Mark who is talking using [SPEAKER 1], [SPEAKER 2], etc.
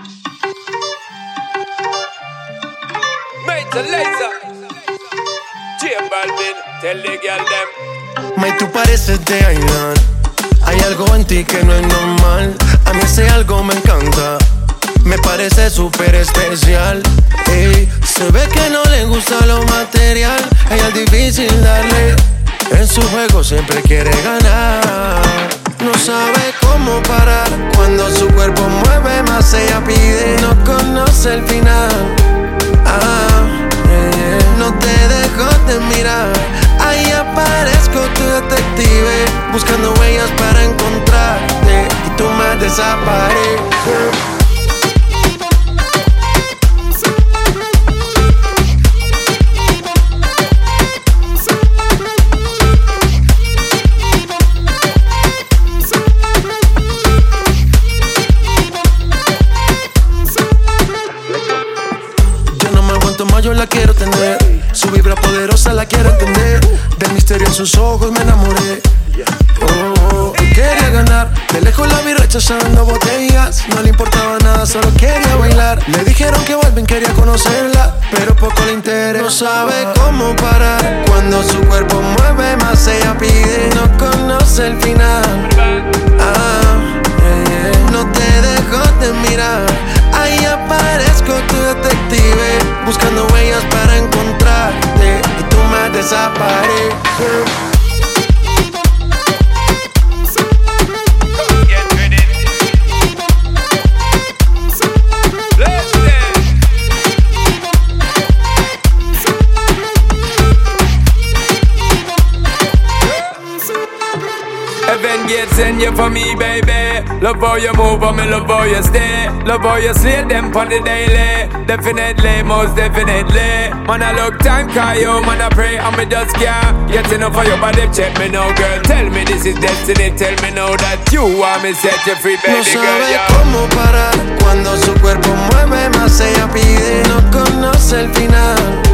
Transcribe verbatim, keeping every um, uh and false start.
[SPEAKER 1] Major Lazer, J Balvin, tell the girl them.
[SPEAKER 2] May, tú pareces de Aidan. Hay algo en ti que no es normal. A mí ese algo me encanta. Me parece súper especial. Ey, se ve que no le gusta lo material. A ella es difícil darle. En su juego siempre quiere ganar. No sabe cómo parar. Cuando su cuerpo mueve más ella pide. No conoce el final. Ah, yeah, yeah. No te dejo de mirar. Ahí aparezco tu detective, buscando huellas para encontrarte. Y tú me desapareces. Yo la quiero tener, su vibra poderosa la quiero entender. Del misterio en sus ojos me enamoré. Oh, oh, quería ganar, de lejos la vi rechazando botellas. No le importaba nada, solo quería bailar. Le dijeron que vuelven, quería conocerla, pero poco le interesa. No sabe cómo parar. Cuando su cuerpo mueve más ella pide. No conoce el final. Ah, yeah, yeah. No te dejo de mirar. Ahí aparezco tu detective, buscando huellas para encontrarte. Y tú me desapareces.
[SPEAKER 1] Heaven gates send you for me, baby. Love how you move, and me love how you stay. Love how you slay them on the daily. Definitely, most definitely. Man, I look time, call you, man, I pray, and me just can't get enough of your body. Check me now, girl. Tell me this is destiny. Tell me now that you want me set you free, baby.
[SPEAKER 2] No sabe
[SPEAKER 1] girl, yeah.
[SPEAKER 2] cómo parar. Cuando su cuerpo mueve más ella pide. No conoce el final.